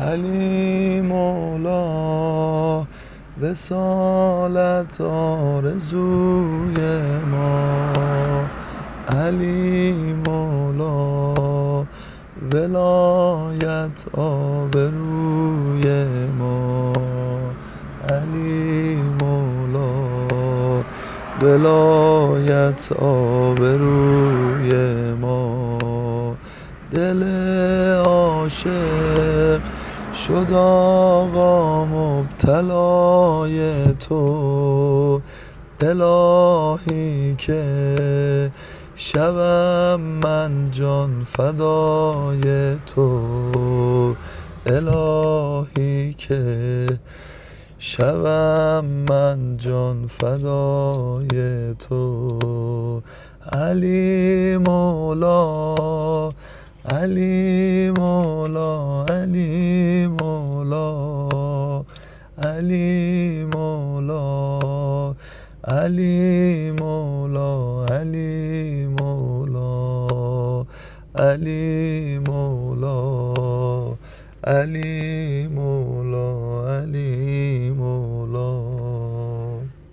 علی مولا وصالت آرزوی ما، علی مولا ولایت آبروی ما، علی مولا ولایت آبروی ما. دل عاشق شد آقا مبتلای تو، الهی که شوم من جان فدای تو، الهی که شوم من جان فدای تو. علی مولا علی مولا علی مولا علی مولا علی مولا علی مولا علی مولا علی مولا.